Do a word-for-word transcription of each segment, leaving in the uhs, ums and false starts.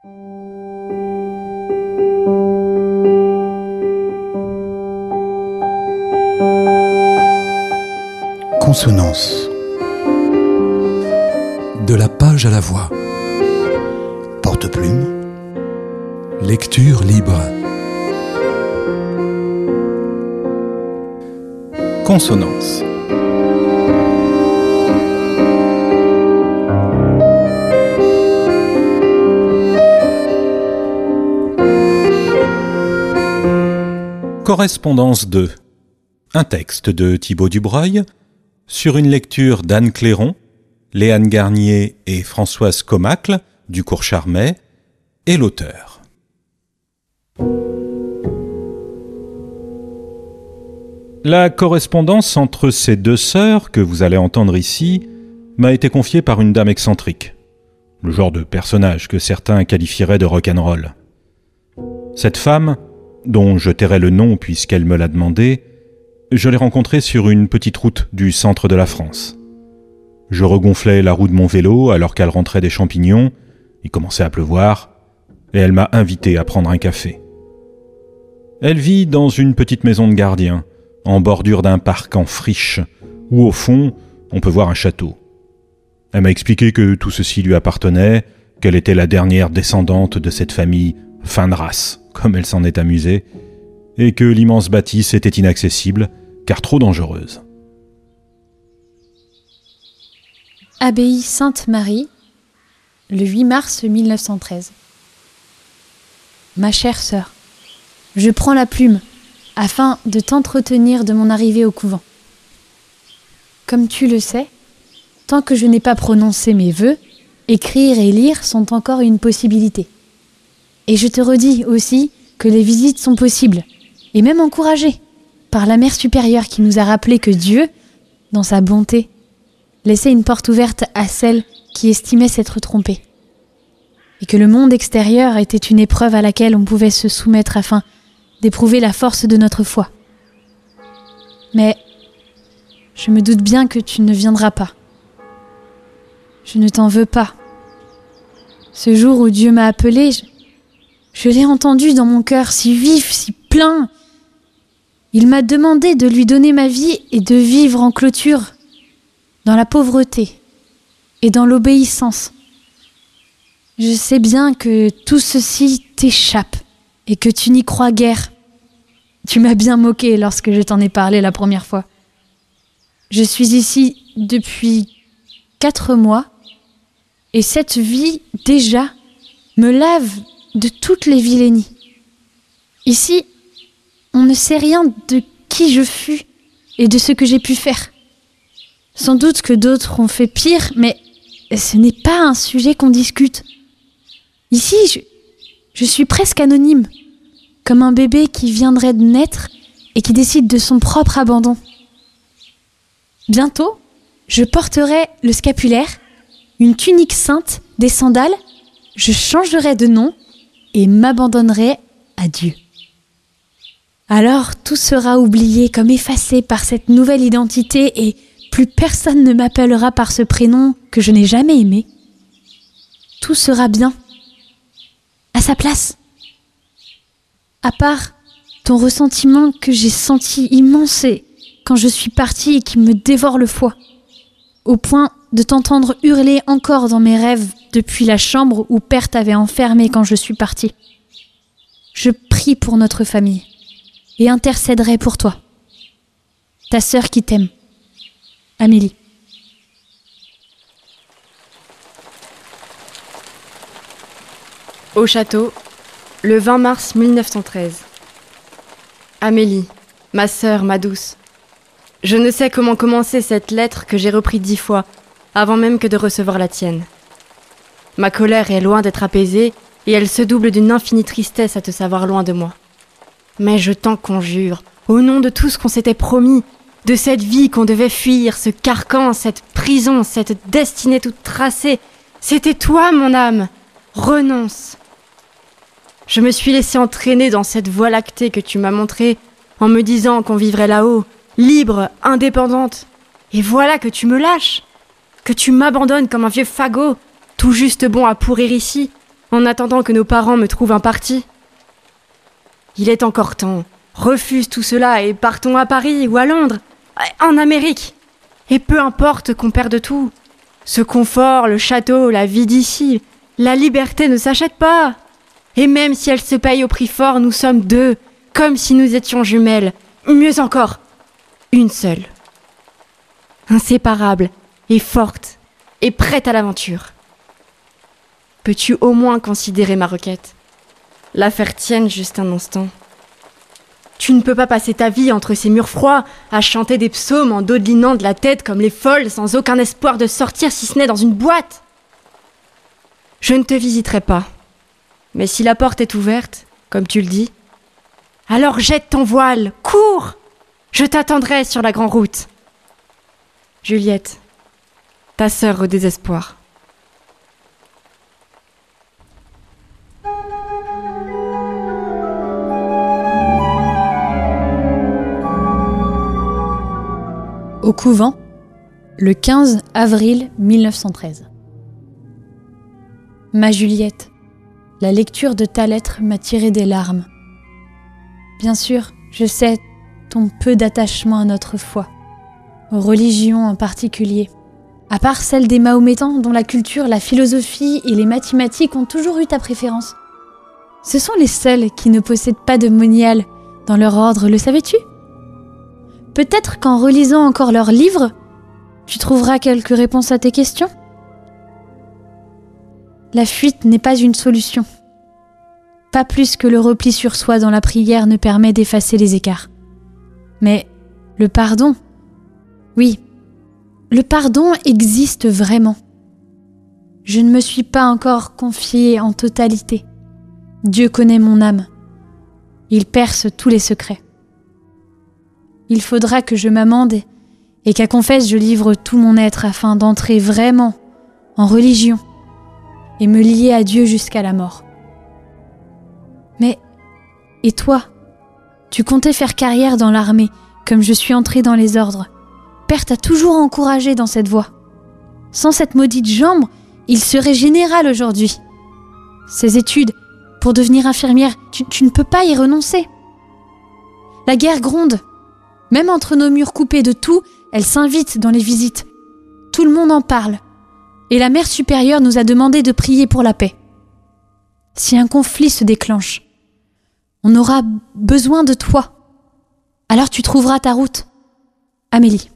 Consonance. De la page à la voix. Porte-plume. Lecture libre. Consonance. Correspondance deux. Un texte de Thibaut Dubreuil, sur une lecture d'Anne Clairon, Léane Garnier et Françoise Comacle, du cours Charmet, et l'auteur. La correspondance entre ces deux sœurs, que vous allez entendre ici, m'a été confiée par une dame excentrique, le genre de personnage que certains qualifieraient de rock'n'roll. Cette femme, dont je tairai le nom puisqu'elle me l'a demandé, je l'ai rencontrée sur une petite route du centre de la France. Je regonflais la roue de mon vélo alors qu'elle rentrait des champignons, il commençait à pleuvoir, et elle m'a invité à prendre un café. Elle vit dans une petite maison de gardien, en bordure d'un parc en friche, où au fond, on peut voir un château. Elle m'a expliqué que tout ceci lui appartenait, qu'elle était la dernière descendante de cette famille fin de race, comme elle s'en est amusée, et que l'immense bâtisse était inaccessible, car trop dangereuse. Abbaye Sainte-Marie, le huit mars mille neuf cent treize. Ma chère sœur, je prends la plume afin de t'entretenir de mon arrivée au couvent. Comme tu le sais, tant que je n'ai pas prononcé mes vœux, écrire et lire sont encore une possibilité. Et je te redis aussi que les visites sont possibles, et même encouragées, par la Mère supérieure qui nous a rappelé que Dieu, dans sa bonté, laissait une porte ouverte à celles qui estimaient s'être trompées, et que le monde extérieur était une épreuve à laquelle on pouvait se soumettre afin d'éprouver la force de notre foi. Mais je me doute bien que tu ne viendras pas. Je ne t'en veux pas. Ce jour où Dieu m'a appelé, je, je l'ai entendu dans mon cœur si vif, si plein. Il m'a demandé de lui donner ma vie et de vivre en clôture, dans la pauvreté et dans l'obéissance. Je sais bien que tout ceci t'échappe et que tu n'y crois guère. Tu m'as bien moqué lorsque je t'en ai parlé la première fois. Je suis ici depuis quatre mois et cette vie, déjà, me lave de toutes les vilainies. Ici, on ne sait rien de qui je fus et de ce que j'ai pu faire. Sans doute que d'autres ont fait pire, mais ce n'est pas un sujet qu'on discute. Ici, je, je suis presque anonyme, comme un bébé qui viendrait de naître et qui décide de son propre abandon. Bientôt, je porterai le scapulaire, une tunique sainte, des sandales, je changerai de nom et m'abandonnerai à Dieu. Alors tout sera oublié comme effacé par cette nouvelle identité et plus personne ne m'appellera par ce prénom que je n'ai jamais aimé. Tout sera bien, à sa place. À part ton ressentiment que j'ai senti immense quand je suis partie et qui me dévore le foie, au point de t'entendre hurler encore dans mes rêves depuis la chambre où Père t'avait enfermé quand je suis partie. Je prie pour notre famille et intercéderai pour toi. Ta sœur qui t'aime, Amélie. Au château, le vingt mars mille neuf cent treize. Amélie, ma sœur, ma douce. Je ne sais comment commencer cette lettre que j'ai reprise dix fois, avant même que de recevoir la tienne. Ma colère est loin d'être apaisée, et elle se double d'une infinie tristesse à te savoir loin de moi. Mais je t'en conjure, au nom de tout ce qu'on s'était promis, de cette vie qu'on devait fuir, ce carcan, cette prison, cette destinée toute tracée, c'était toi, mon âme. Renonce. Je me suis laissée entraîner dans cette voie lactée que tu m'as montrée, en me disant qu'on vivrait là-haut, libre, indépendante. Et voilà que tu me lâches, que tu m'abandonnes comme un vieux fagot, tout juste bon à pourrir ici, en attendant que nos parents me trouvent un parti. Il est encore temps. Refuse tout cela et partons à Paris ou à Londres, en Amérique. Et peu importe qu'on perde tout. Ce confort, le château, la vie d'ici, la liberté ne s'achète pas. Et même si elle se paye au prix fort, nous sommes deux, comme si nous étions jumelles. Mieux encore, une seule. Inséparable et forte et prête à l'aventure. Peux-tu au moins considérer ma requête? La faire tienne juste un instant. Tu ne peux pas passer ta vie entre ces murs froids à chanter des psaumes en dodelinant de la tête comme les folles sans aucun espoir de sortir si ce n'est dans une boîte. Je ne te visiterai pas. Mais si la porte est ouverte, comme tu le dis, alors jette ton voile, cours! Je t'attendrai sur la grande route. Juliette, ta sœur au désespoir. Au couvent, le quinze avril mille neuf cent treize. Ma Juliette, la lecture de ta lettre m'a tiré des larmes. Bien sûr, je sais ton peu d'attachement à notre foi, aux religions en particulier, à part celle des Mahométans dont la culture, la philosophie et les mathématiques ont toujours eu ta préférence. Ce sont les seuls qui ne possèdent pas de monial dans leur ordre, le savais-tu ? Peut-être qu'en relisant encore leurs livres, tu trouveras quelques réponses à tes questions. La fuite n'est pas une solution. Pas plus que le repli sur soi dans la prière ne permet d'effacer les écarts. Mais le pardon, oui, le pardon existe vraiment. Je ne me suis pas encore confiée en totalité. Dieu connaît mon âme. Il perce tous les secrets. Il faudra que je m'amende et qu'à confesse je livre tout mon être afin d'entrer vraiment en religion et me lier à Dieu jusqu'à la mort. Mais, et toi, tu comptais faire carrière dans l'armée comme je suis entrée dans les ordres. Père t'a toujours encouragé dans cette voie. Sans cette maudite jambe, il serait général aujourd'hui. Ces études, pour devenir infirmière, tu, tu ne peux pas y renoncer. La guerre gronde. Même entre nos murs coupés de tout, elle s'invite dans les visites. Tout le monde en parle. Et la Mère supérieure nous a demandé de prier pour la paix. Si un conflit se déclenche, on aura besoin de toi. Alors tu trouveras ta route. Amélie.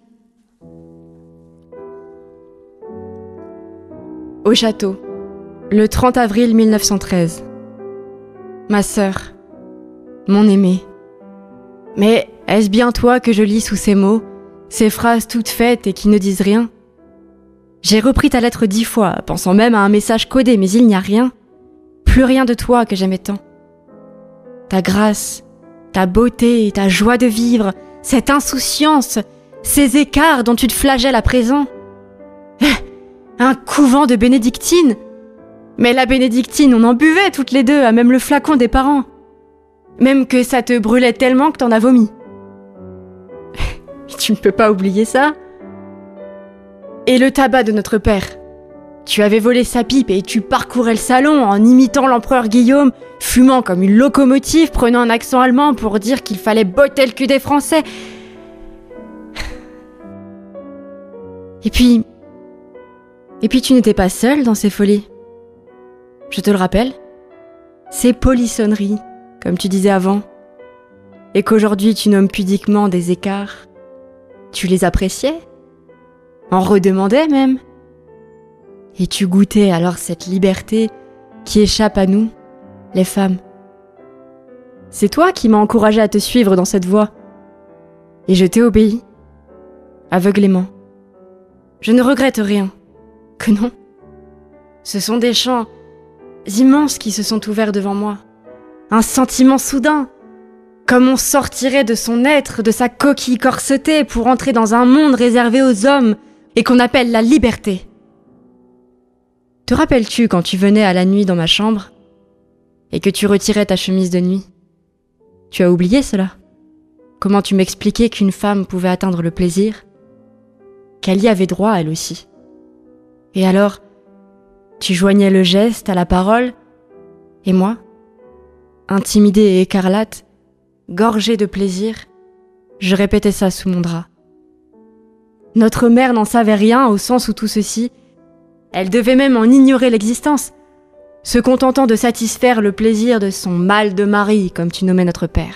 Au château, le trente avril mille neuf cent treize. Ma sœur, mon aimée. Mais est-ce bien toi que je lis sous ces mots, ces phrases toutes faites et qui ne disent rien? J'ai repris ta lettre dix fois, pensant même à un message codé, mais il n'y a rien. Plus rien de toi que j'aimais tant. Ta grâce, ta beauté, ta joie de vivre, cette insouciance, ces écarts dont tu te flagelles à présent. Un couvent de bénédictines. Mais la bénédictine, on en buvait toutes les deux, à même le flacon des parents. Même que ça te brûlait tellement que t'en as vomi. Tu ne peux pas oublier ça. Et le tabac de notre père. Tu avais volé sa pipe et tu parcourais le salon en imitant l'empereur Guillaume, fumant comme une locomotive, prenant un accent allemand pour dire qu'il fallait botter le cul des Français. Et puis... Et puis tu n'étais pas seule dans ces folies. Je te le rappelle. Ces polissonneries, comme tu disais avant, et qu'aujourd'hui tu nommes pudiquement des écarts. Tu les appréciais, en redemandais même. Et tu goûtais alors cette liberté qui échappe à nous, les femmes. C'est toi qui m'as encouragée à te suivre dans cette voie. Et je t'ai obéi, aveuglément. Je ne regrette rien, que non. Ce sont des champs immenses qui se sont ouverts devant moi. Un sentiment soudain, comme on sortirait de son être, de sa coquille corsetée pour entrer dans un monde réservé aux hommes et qu'on appelle la liberté. Te rappelles-tu quand tu venais à la nuit dans ma chambre et que tu retirais ta chemise de nuit? Tu as oublié cela? Comment tu m'expliquais qu'une femme pouvait atteindre le plaisir? Qu'elle y avait droit elle aussi. Et alors, tu joignais le geste à la parole Et moi, intimidée et écarlate, gorgée de plaisir, je répétais ça sous mon drap. Notre mère n'en savait rien au sens où tout ceci, elle devait même en ignorer l'existence, se contentant de satisfaire le plaisir de son mal de mari, comme tu nommais notre père.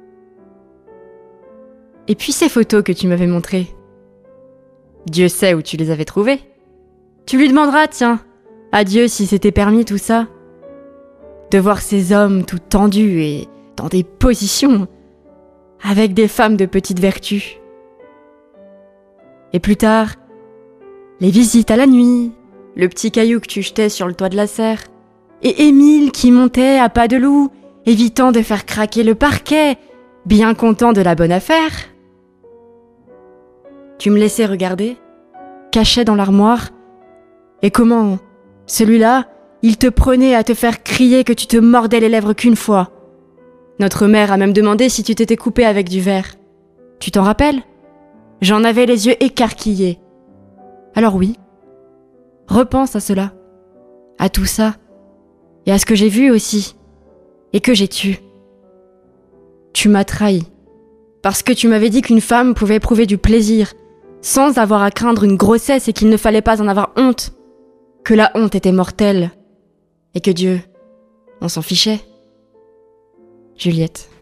Et puis ces photos que tu m'avais montrées. Dieu sait où tu les avais trouvées. Tu lui demanderas, tiens, à Dieu si c'était permis tout ça. De voir ces hommes tout tendus et dans des positions, avec des femmes de petite vertu. Et plus tard, les visites à la nuit, le petit caillou que tu jetais sur le toit de la serre, et Émile qui montait à pas de loup, évitant de faire craquer le parquet, bien content de la bonne affaire. Tu me laissais regarder, caché dans l'armoire, et comment, celui-là, il te prenait à te faire crier que tu te mordais les lèvres qu'une fois. Notre mère a même demandé si tu t'étais coupé avec du verre. Tu t'en rappelles ? J'en avais les yeux écarquillés. Alors oui, repense à cela, à tout ça, et à ce que j'ai vu aussi, et que j'ai tué. Tu m'as trahi, parce que tu m'avais dit qu'une femme pouvait éprouver du plaisir, sans avoir à craindre une grossesse et qu'il ne fallait pas en avoir honte, que la honte était mortelle, et que Dieu, on s'en fichait. Juliette.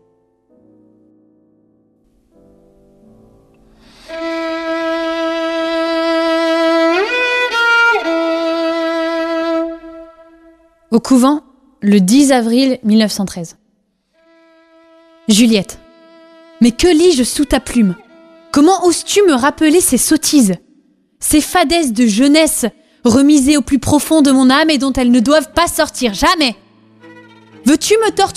Au couvent, le dix avril mille neuf cent treize. Juliette, mais que lis-je sous ta plume ? Comment oses-tu me rappeler ces sottises ? Ces fadaises de jeunesse remisées au plus profond de mon âme et dont elles ne doivent pas sortir, jamais ! Veux-tu me torturer ?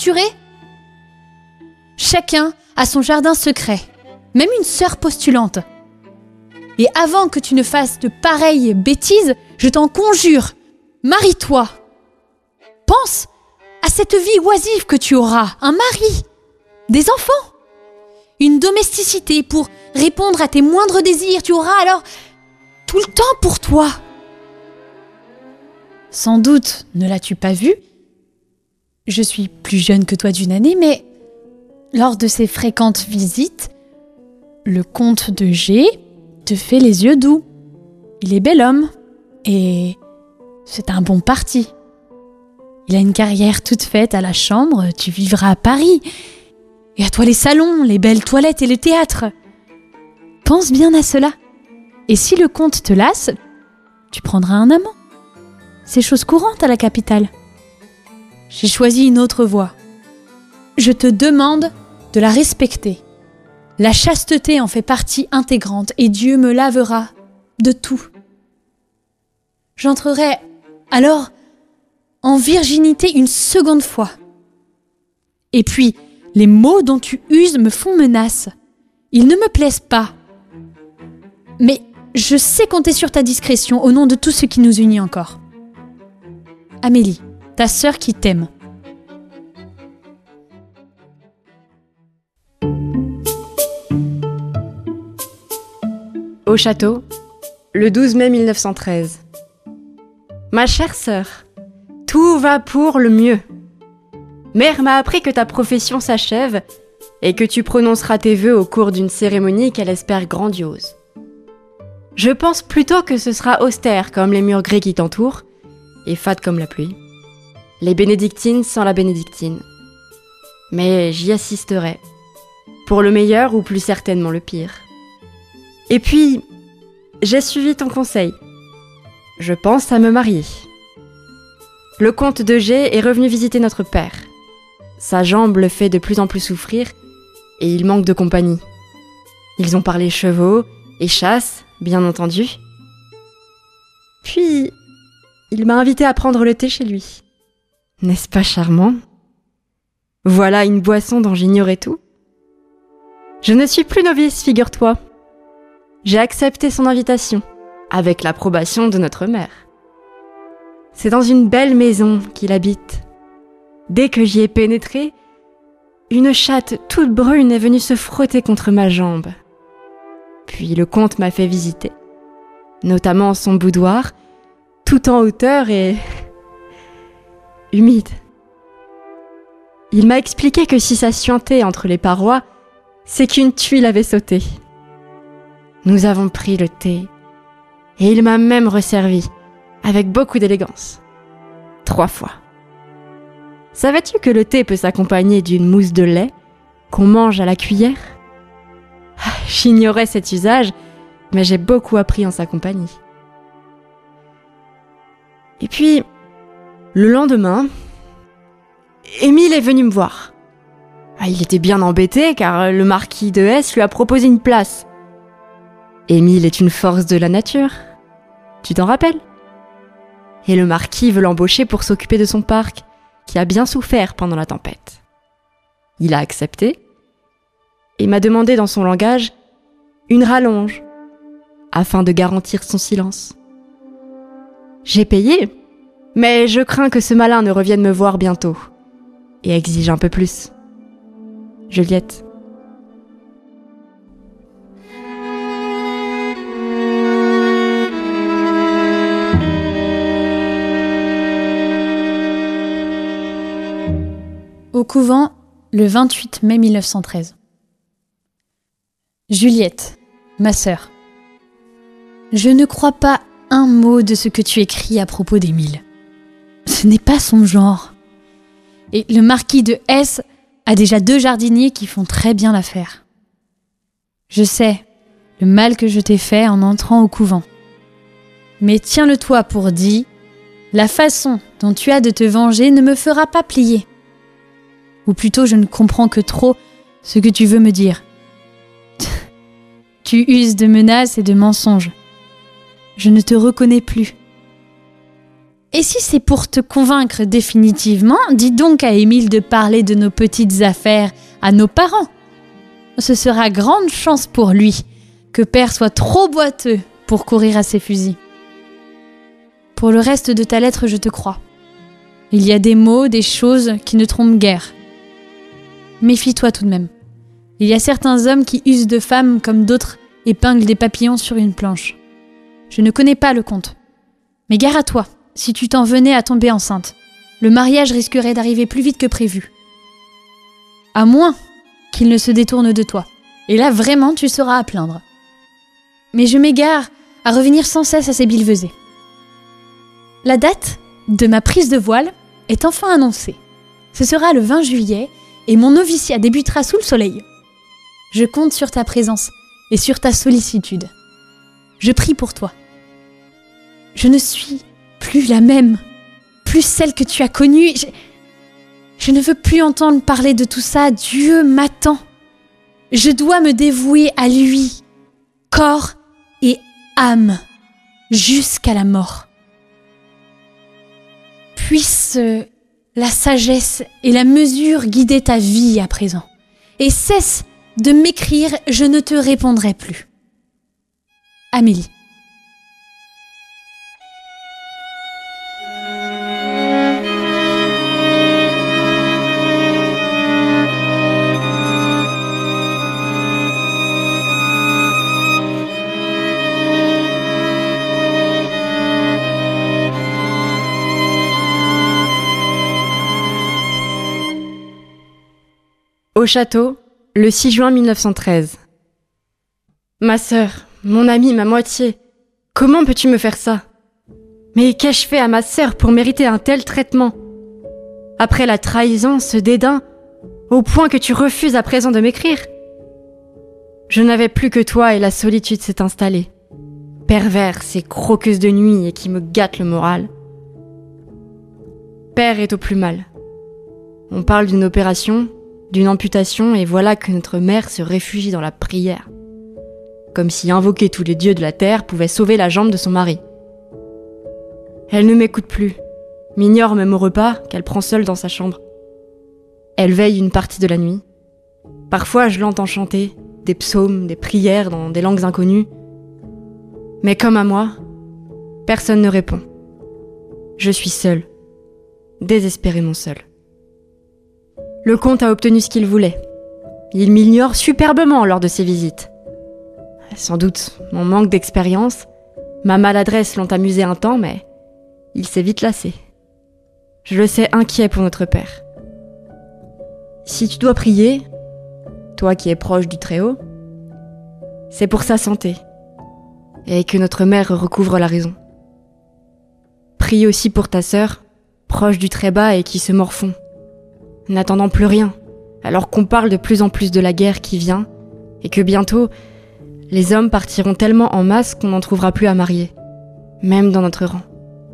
Chacun a son jardin secret, même une sœur postulante. Et avant que tu ne fasses de pareilles bêtises, je t'en conjure, marie-toi. Pense à cette vie oisive que tu auras, un mari, des enfants, une domesticité pour répondre à tes moindres désirs. Tu auras alors tout le temps pour toi. Sans doute ne l'as-tu pas vu ? Je suis plus jeune que toi d'une année, mais lors de ces fréquentes visites, le comte de G te fait les yeux doux. Il est bel homme et c'est un bon parti. Il a une carrière toute faite à la chambre, tu vivras à Paris. Et à toi les salons, les belles toilettes et le théâtre. Pense bien à cela. Et si le comte te lasse, tu prendras un amant. C'est chose courante à la capitale. J'ai choisi une autre voie. Je te demande de la respecter. La chasteté en fait partie intégrante et Dieu me lavera de tout. J'entrerai alors en virginité une seconde fois. Et puis, les mots dont tu uses me font menace. Ils ne me plaisent pas. Mais je sais compter sur ta discrétion au nom de tout ce qui nous unit encore. Amélie, ta sœur qui t'aime. Au château, le douze mai mille neuf cent treize. Ma chère sœur, tout va pour le mieux. Mère m'a appris que ta profession s'achève et que tu prononceras tes vœux au cours d'une cérémonie qu'elle espère grandiose. Je pense plutôt que ce sera austère comme les murs gris qui t'entourent et fade comme la pluie. Les bénédictines sans la bénédictine. Mais j'y assisterai. Pour le meilleur ou plus certainement le pire. Et puis, j'ai suivi ton conseil. Je pense à me marier. Le comte de G est revenu visiter notre père. Sa jambe le fait de plus en plus souffrir et il manque de compagnie. Ils ont parlé chevaux et chasse, bien entendu. Puis, il m'a invité à prendre le thé chez lui. N'est-ce pas charmant ? Voilà une boisson dont j'ignorais tout. Je ne suis plus novice, figure-toi. J'ai accepté son invitation, avec l'approbation de notre mère. C'est dans une belle maison qu'il habite. Dès que j'y ai pénétré, une chatte toute brune est venue se frotter contre ma jambe. Puis le comte m'a fait visiter, notamment son boudoir, tout en hauteur et humide. Il m'a expliqué que si ça suintait entre les parois, c'est qu'une tuile avait sauté. Nous avons pris le thé, et il m'a même resservi, avec beaucoup d'élégance. Trois fois. Savais-tu que le thé peut s'accompagner d'une mousse de lait qu'on mange à la cuillère ? J'ignorais cet usage, mais j'ai beaucoup appris en sa compagnie. Et puis, le lendemain, Émile est venu me voir. Il était bien embêté car le marquis de S lui a proposé une place. Émile est une force de la nature. Tu t'en rappelles ? Et le marquis veut l'embaucher pour s'occuper de son parc, qui a bien souffert pendant la tempête. Il a accepté et m'a demandé dans son langage une rallonge afin de garantir son silence. J'ai payé, mais je crains que ce malin ne revienne me voir bientôt et exige un peu plus. Juliette. Au couvent, le vingt-huit mai mille neuf cent treize. Juliette, ma sœur, je ne crois pas un mot de ce que tu écris à propos d'Émile. Ce n'est pas son genre. Et le marquis de S a déjà deux jardiniers qui font très bien l'affaire. Je sais le mal que je t'ai fait en entrant au couvent. Mais tiens-le-toi pour dit, la façon dont tu as de te venger ne me fera pas plier. Ou plutôt, je ne comprends que trop ce que tu veux me dire. Tu uses de menaces et de mensonges. Je ne te reconnais plus. Et si c'est pour te convaincre définitivement, dis donc à Émile de parler de nos petites affaires à nos parents. Ce sera grande chance pour lui que père soit trop boiteux pour courir à ses fusils. Pour le reste de ta lettre, je te crois. Il y a des mots, des choses qui ne trompent guère. Méfie-toi tout de même. Il y a certains hommes qui usent de femmes comme d'autres épinglent des papillons sur une planche. Je ne connais pas le conte. Mais gare à toi, si tu t'en venais à tomber enceinte. Le mariage risquerait d'arriver plus vite que prévu. À moins qu'il ne se détourne de toi. Et là, vraiment, tu seras à plaindre. Mais je m'égare à revenir sans cesse à ces billevesées. La date de ma prise de voile est enfin annoncée. Ce sera le vingt juillet et mon noviciat débutera sous le soleil. Je compte sur ta présence et sur ta sollicitude. Je prie pour toi. Je ne suis plus la même, plus celle que tu as connue. Je, je ne veux plus entendre parler de tout ça. Dieu m'attend. Je dois me dévouer à lui, corps et âme, jusqu'à la mort. Puisse la sagesse et la mesure guider ta vie à présent. Et cesse de m'écrire, je ne te répondrai plus. Amélie. Au château, le six juin mille neuf cent treize. Ma sœur, mon amie, ma moitié, comment peux-tu me faire ça ? Mais qu'ai-je fait à ma sœur pour mériter un tel traitement ? Après la trahison, ce dédain, au point que tu refuses à présent de m'écrire ? Je n'avais plus que toi et la solitude s'est installée. Perverse et croqueuse de nuit et qui me gâte le moral. Père est au plus mal. On parle d'une opération, d'une amputation, et voilà que notre mère se réfugie dans la prière. Comme si invoquer tous les dieux de la terre pouvait sauver la jambe de son mari. Elle ne m'écoute plus, m'ignore même au repas qu'elle prend seule dans sa chambre. Elle veille une partie de la nuit. Parfois je l'entends chanter, des psaumes, des prières dans des langues inconnues. Mais comme à moi, personne ne répond. Je suis seule, désespérément seule. Le comte a obtenu ce qu'il voulait. Il m'ignore superbement lors de ses visites. Sans doute, mon manque d'expérience, ma maladresse l'ont amusé un temps, mais il s'est vite lassé. Je le sais inquiet pour notre père. si tu dois prier, toi qui es proche du Très-Haut, c'est pour sa santé et que notre mère recouvre la raison. Prie aussi pour ta sœur, proche du Très-Bas et qui se morfond, n'attendant plus rien, alors qu'on parle de plus en plus de la guerre qui vient et que bientôt, les hommes partiront tellement en masse qu'on n'en trouvera plus à marier, même dans notre rang.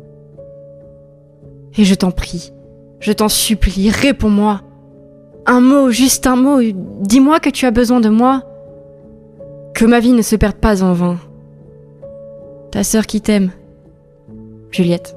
Et je t'en prie, je t'en supplie, réponds-moi. Un mot, juste un mot, dis-moi que tu as besoin de moi. Que ma vie ne se perde pas en vain. Ta sœur qui t'aime, Juliette.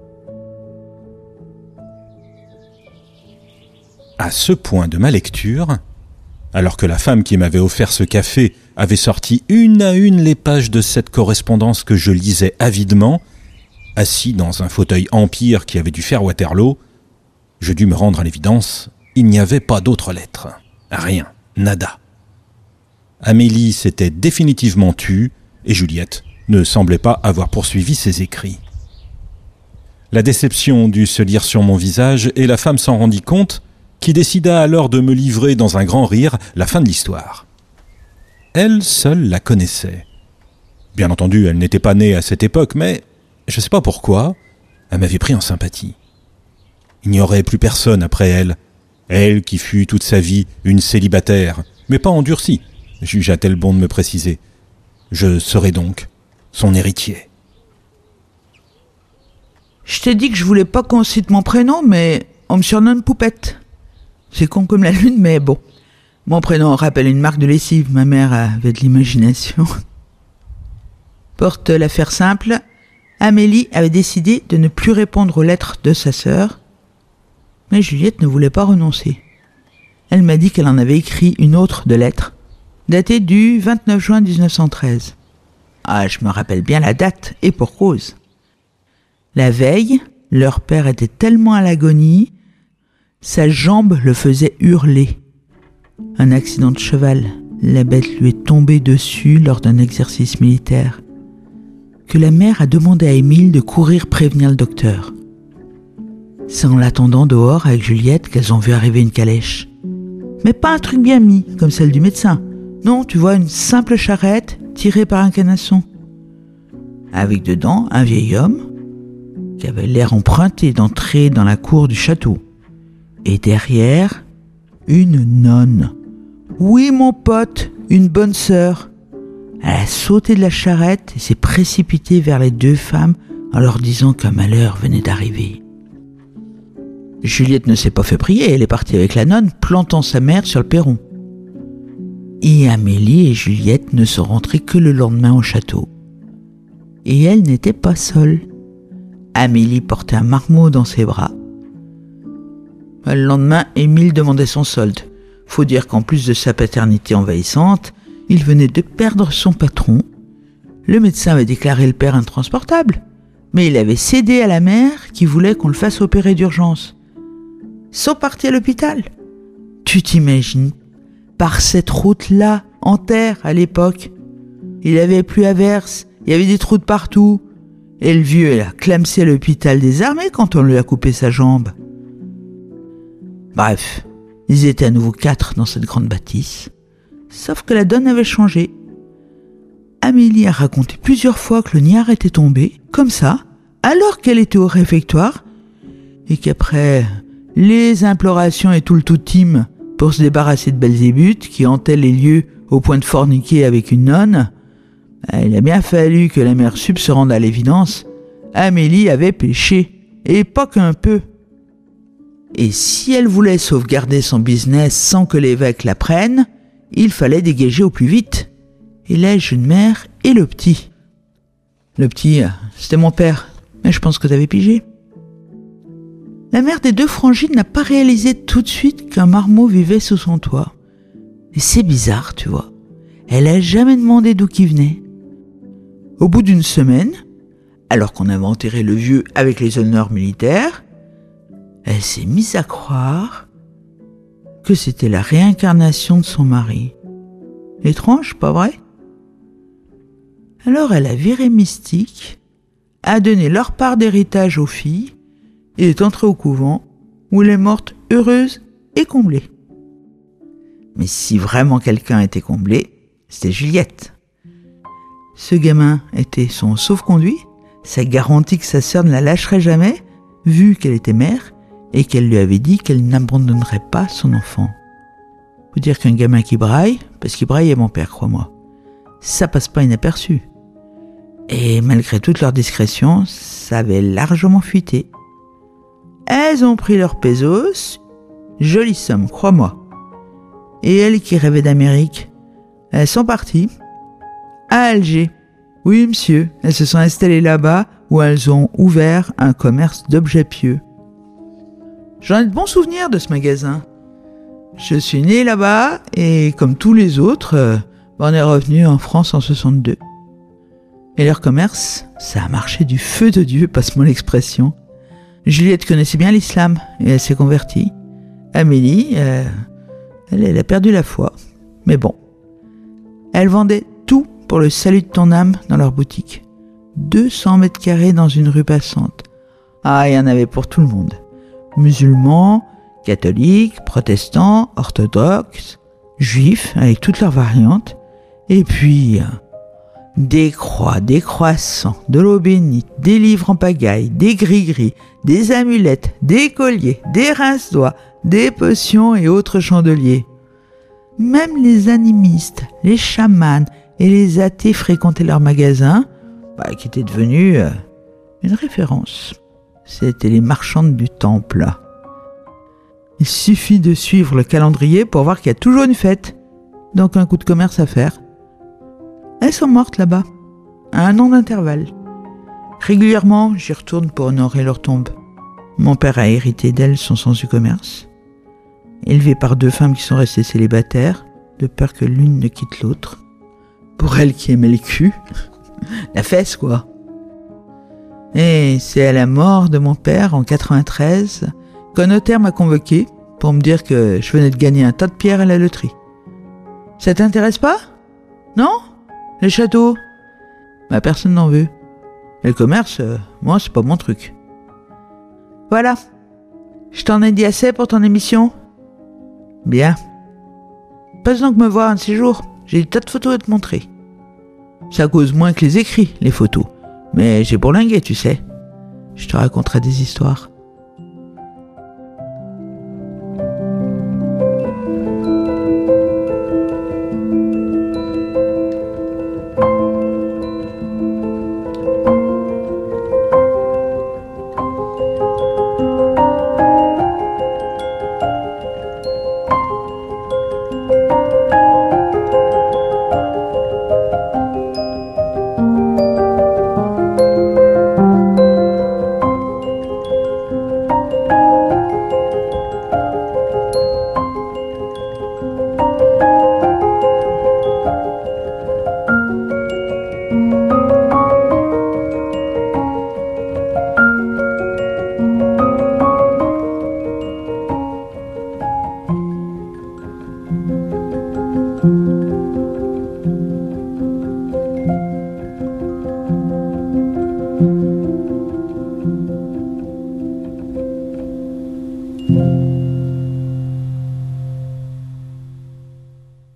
À ce point de ma lecture, alors que la femme qui m'avait offert ce café avait sorti une à une les pages de cette correspondance que je lisais avidement, assis dans un fauteuil empire qui avait dû faire Waterloo, je dus me rendre à l'évidence, il n'y avait pas d'autres lettres. Rien, nada. Amélie s'était définitivement tue et Juliette ne semblait pas avoir poursuivi ses écrits. La déception dut se lire sur mon visage et la femme s'en rendit compte, qui décida alors de me livrer dans un grand rire la fin de l'histoire. Elle seule la connaissait. Bien entendu, elle n'était pas née à cette époque, mais je ne sais pas pourquoi, elle m'avait pris en sympathie. Il n'y aurait plus personne après elle, elle qui fut toute sa vie une célibataire, mais pas endurcie, jugea-t-elle bon de me préciser. Je serais donc son héritier. Je t'ai dit que je voulais pas qu'on cite mon prénom, mais on me surnomme Poupette. C'est con comme la lune, mais bon. Mon prénom rappelle une marque de lessive, ma mère avait de l'imagination. Pour te la faire simple, Amélie avait décidé de ne plus répondre aux lettres de sa sœur, mais Juliette ne voulait pas renoncer. Elle m'a dit qu'elle en avait écrit une autre de lettre, datée du vingt-neuf juin dix-neuf cent treize. Ah, je me rappelle bien la date, et pour cause. La veille, leur père était tellement à l'agonie, sa jambe le faisait hurler. Un accident de cheval, la bête lui est tombée dessus lors d'un exercice militaire, que la mère a demandé à Émile de courir prévenir le docteur. C'est en l'attendant dehors avec Juliette qu'elles ont vu arriver une calèche. Mais pas un truc bien mis, comme celle du médecin. Non, tu vois, une simple charrette tirée par un canasson. Avec dedans un vieil homme qui avait l'air emprunté d'entrer dans la cour du château. Et derrière, une nonne. Oui, mon pote, une bonne sœur. Elle a sauté de la charrette et s'est précipitée vers les deux femmes en leur disant qu'un malheur venait d'arriver. Juliette ne s'est pas fait prier, elle est partie avec la nonne, plantant sa mère sur le perron. Et Amélie et Juliette ne sont rentrées que le lendemain au château. Et elle n'était pas seule. Amélie portait un marmot dans ses bras. Le lendemain, Émile demandait son solde. Faut dire qu'en plus de sa paternité envahissante, il venait de perdre son patron. Le médecin avait déclaré le père intransportable, mais il avait cédé à la mère qui voulait qu'on le fasse opérer d'urgence. Ils sont partis à l'hôpital. Tu t'imagines, par cette route-là, en terre à l'époque, il avait plus averse, il y avait des trous de partout, et le vieux il a clamsé à l'hôpital des armées quand on lui a coupé sa jambe. Bref, ils étaient à nouveau quatre dans cette grande bâtisse, sauf que la donne avait changé. Amélie a raconté plusieurs fois que le niard était tombé, comme ça, alors qu'elle était au réfectoire, et qu'après les implorations et tout le tout-team pour se débarrasser de Belzébuth, qui hantait les lieux au point de forniquer avec une nonne, il a bien fallu que la mère Sup se rende à l'évidence, Amélie avait péché, et pas qu'un peu. Et si elle voulait sauvegarder son business sans que l'évêque la prenne, il fallait dégager au plus vite. Et là, j'ai une mère et le petit. Le petit, c'était mon père, mais je pense que t'avais pigé. La mère des deux frangines n'a pas réalisé tout de suite qu'un marmot vivait sous son toit. Et c'est bizarre, tu vois. Elle a jamais demandé d'où qu'il venait. Au bout d'une semaine, alors qu'on avait enterré le vieux avec les honneurs militaires, elle s'est mise à croire que c'était la réincarnation de son mari. Étrange, pas vrai? Alors elle a viré mystique, a donné leur part d'héritage aux filles et est entrée au couvent où elle est morte heureuse et comblée. Mais si vraiment quelqu'un était comblé, c'était Juliette. Ce gamin était son sauf-conduit, ça garantit que sa sœur ne la lâcherait jamais, vu qu'elle était mère, et qu'elle lui avait dit qu'elle n'abandonnerait pas son enfant. Faut dire qu'un gamin qui braille, parce qu'il braillait mon père, crois-moi, ça passe pas inaperçu. Et malgré toute leur discrétion, ça avait largement fuité. Elles ont pris leur pesos, jolie somme, crois-moi. Et elles qui rêvaient d'Amérique, elles sont parties à Alger. Oui, monsieur, elles se sont installées là-bas où elles ont ouvert un commerce d'objets pieux. J'en ai de bons souvenirs de ce magasin. Je suis né là-bas et comme tous les autres, euh, on est revenu en France en soixante-deux. Et leur commerce, ça a marché du feu de Dieu, passe-moi l'expression. Juliette connaissait bien l'islam et elle s'est convertie. Amélie, euh, elle, elle a perdu la foi. Mais bon, elle vendait tout pour le salut de ton âme dans leur boutique. deux cents mètres carrés dans une rue passante. Ah, il y en avait pour tout le monde. Musulmans, catholiques, protestants, orthodoxes, juifs, avec toutes leurs variantes. Et puis, euh, des croix, des croissants, de l'eau bénite, des livres en pagaille, des gris-gris, des amulettes, des colliers, des rince-doigts, des potions et autres chandeliers. Même les animistes, les chamans et les athées fréquentaient leur magasin, bah, qui était devenu euh, une référence. C'était les marchandes du temple. Il suffit de suivre le calendrier pour voir qu'il y a toujours une fête. Donc un coup de commerce à faire. Elles sont mortes là-bas, à un an d'intervalle. Régulièrement, j'y retourne pour honorer leur tombe. Mon père a hérité d'elles son sens du commerce. Élevé par deux femmes qui sont restées célibataires, de peur que l'une ne quitte l'autre. Pour elle qui aimait le cul. La fesse, quoi. Et c'est à la mort de mon père en quatre-vingt-treize qu'un notaire m'a convoqué pour me dire que je venais de gagner un tas de pierres à la loterie. Ça t'intéresse pas? Non? Le château? Bah, personne n'en veut. Et le commerce, euh, moi, c'est pas mon truc. Voilà. Je t'en ai dit assez pour ton émission? Bien. Passe donc me voir un de ces jours. J'ai des tas de photos à te montrer. Ça cause moins que les écrits, les photos. Mais j'ai bourlingué, tu sais. Je te raconterai des histoires.